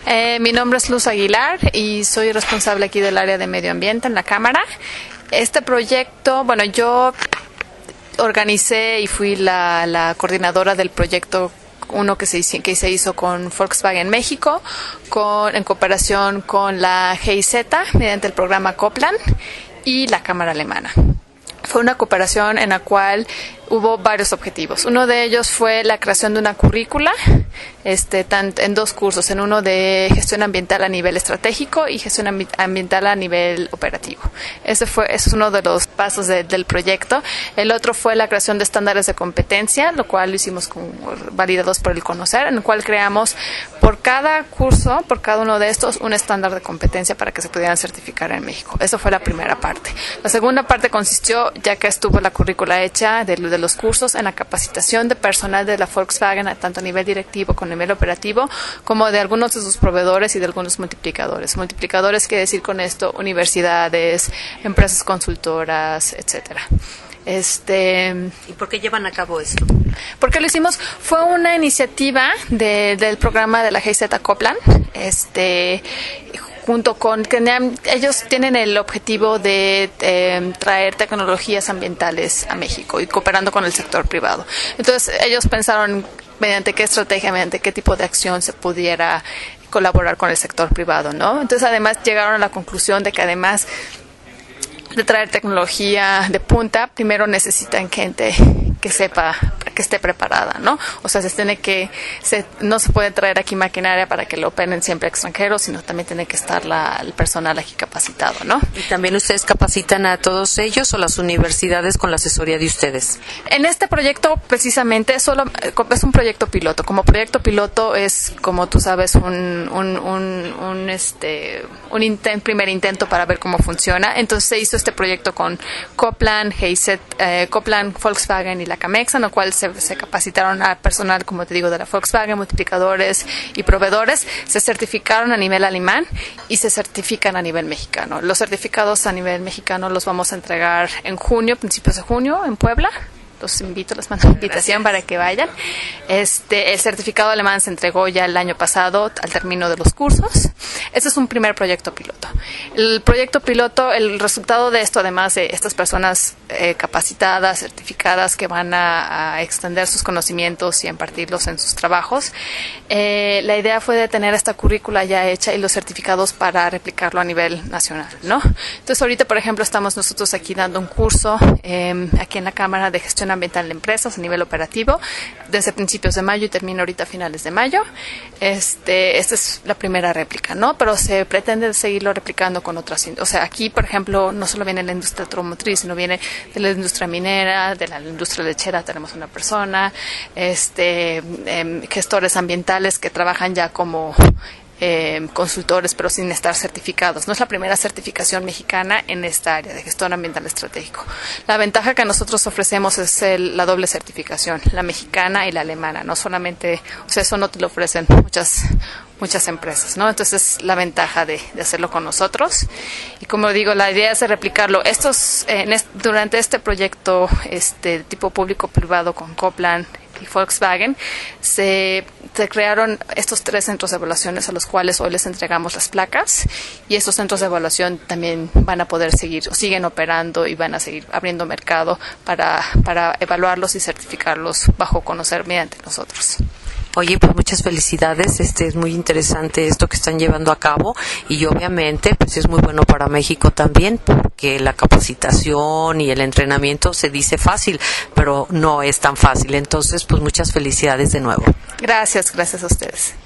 Mi nombre es Luz Aguilar y soy responsable aquí del área de medio ambiente en la Cámara. Este proyecto, bueno, yo organicé y fui la coordinadora del proyecto, uno que se hizo con Volkswagen México, en cooperación con la GIZ mediante el programa Coplan y la Cámara Alemana. Fue una cooperación en la cual hubo varios objetivos. Uno de ellos fue la creación de una currícula en dos cursos, en uno de gestión ambiental a nivel estratégico y gestión ambiental a nivel operativo. Ese es uno de los pasos del proyecto. El otro fue la creación de estándares de competencia, lo cual lo hicimos validados por el CONOCER, en el cual creamos por cada curso, por cada uno de estos, un estándar de competencia para que se pudieran certificar en México. Eso fue la primera parte. La segunda parte consistió, ya que estuvo la currícula hecha de los cursos, en la capacitación de personal de la Volkswagen, tanto a nivel directivo como a nivel operativo, como de algunos de sus proveedores y de algunos multiplicadores. Multiplicadores quiere decir con esto universidades, empresas consultoras, etcétera. ¿Y por qué llevan a cabo esto? Porque lo hicimos, fue una iniciativa del programa de la GIZ Coplan, junto con que ellos tienen el objetivo de traer tecnologías ambientales a México y cooperando con el sector privado. Entonces ellos pensaron mediante qué estrategia, mediante qué tipo de acción se pudiera colaborar con el sector privado, ¿no? Entonces además llegaron a la conclusión de que además de traer tecnología de punta, primero necesitan gente que sepa, que esté preparada, ¿no? O sea, no se puede traer aquí maquinaria para que lo operen siempre extranjeros, sino también tiene que estar el personal aquí capacitado, ¿no? ¿Y también ustedes capacitan a todos ellos o las universidades con la asesoría de ustedes? En este proyecto, precisamente, es un proyecto piloto. Como proyecto piloto es, como tú sabes, un primer intento para ver cómo funciona. Entonces se hizo este proyecto con Coplan, GIZ, Coplan, Volkswagen y la Camexa, en lo cual se capacitaron a personal, como te digo, de la Volkswagen, multiplicadores y proveedores, se certificaron a nivel alemán y se certifican a nivel mexicano. Los certificados a nivel mexicano los vamos a entregar en junio, principios de junio, en Puebla. Los invito, les mando una invitación para que vayan. El certificado alemán se entregó ya el año pasado al término de los cursos. Este es un primer proyecto piloto. El proyecto piloto, el resultado de esto, además de estas personas capacitadas, certificadas, que van a extender sus conocimientos y a impartirlos en sus trabajos, la idea fue de tener esta currícula ya hecha y los certificados para replicarlo a nivel nacional, ¿no? Entonces ahorita, por ejemplo, estamos nosotros aquí dando un curso aquí en la Cámara de Gestión Ambiental de Empresas a nivel operativo desde principios de mayo y termina ahorita a finales de mayo. Esta es la primera réplica, ¿no? Pero se pretende seguirlo replicando con otras. O sea, aquí, por ejemplo, no solo viene la industria automotriz, sino viene de la industria minera, de la industria lechera, tenemos una persona, gestores ambientales que trabajan ya como consultores, pero sin estar certificados. No es la primera certificación mexicana en esta área de gestión ambiental estratégico. La ventaja que nosotros ofrecemos es la doble certificación, la mexicana y la alemana. No solamente, o sea, eso no te lo ofrecen muchas empresas, ¿no? Entonces es la ventaja de hacerlo con nosotros. Y como digo, la idea es de replicarlo. Durante este proyecto tipo público-privado con Coplan y Volkswagen, se crearon estos 3 centros de evaluaciones a los cuales hoy les entregamos las placas, y estos centros de evaluación también van a poder siguen operando y van a seguir abriendo mercado para evaluarlos y certificarlos bajo CONOCER mediante nosotros. Oye, pues muchas felicidades, es muy interesante esto que están llevando a cabo y obviamente pues es muy bueno para México también, porque la capacitación y el entrenamiento se dice fácil, pero no es tan fácil. Entonces, pues muchas felicidades de nuevo. Gracias a ustedes.